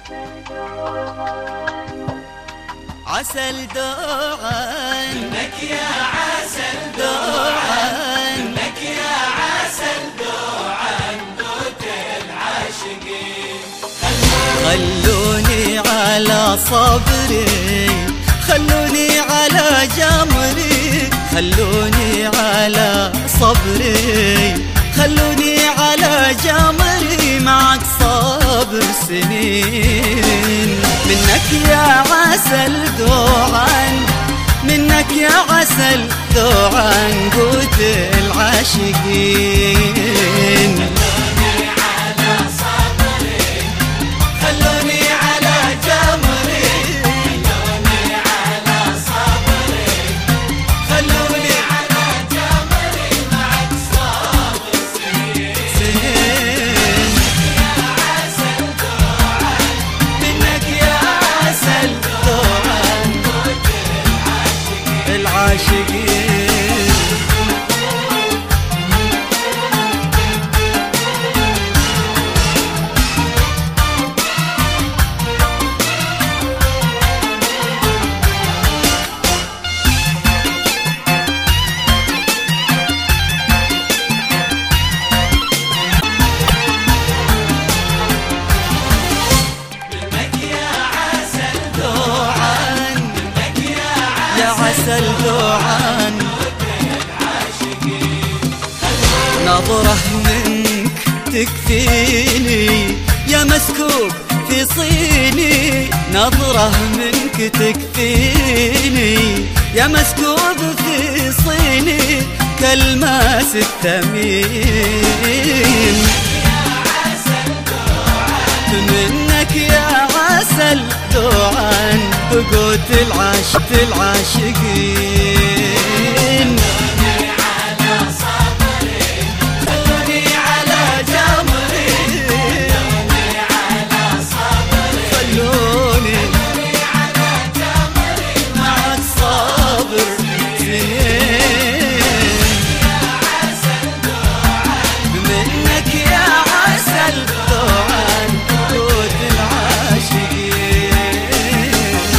عسل دوعا منك يا عسل دوعا، منك يا عسل دوعا دوت العاشقين. خلوني على صبري، خلوني على جمري، خلوني على صبري، خلوني على جمري، معك صابر سنين. منك يا عسل دوعا، منك يا عسل دوعا قوت العاشقين. عسل دوعا نظرة منك تكفيني يا مسكوب في صيني، نظرة منك تكفيني يا مسكوب في صيني، كالماس الثمين. منك يا عسل دوعا بقوت العاشقين. على صبري، خلوني على جمري، على صبري، خلوني على جمري، معك صابر سنين. يا عسل دوعا، منك يا عسل دوعا بقوت العاشقين.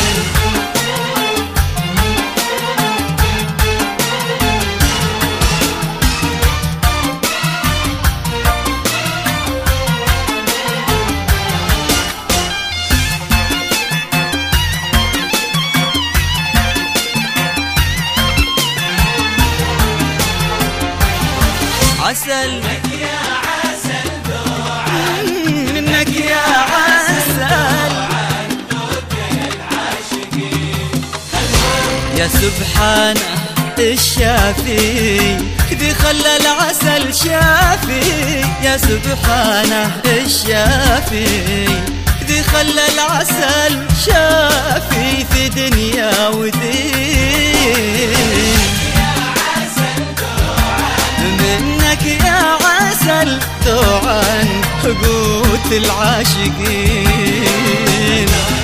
عسل يا عسل دوعا، منك يا عسل دوت العاشقين. يا سبحانه الشافي ذي خلى العسل شافي، يا سبحانه الشافي ذي خلى العسل شافي في دنيا ودين. منك يا عسل دوعا قوت العاشقين.